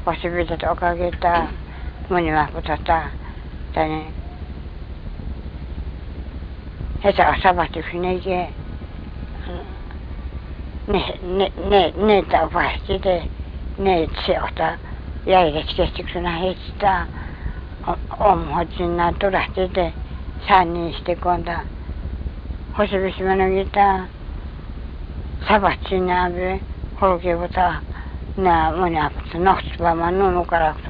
possibilitet okagita monimahputata tani hesa sabatusnege ne tapahti ne seota järjestyksenä heistä omhoitsinna turahti te säännistä konta hosevismanogita sabatsinna be holkevuta na monimahputata nohtvamaan nunukaraksi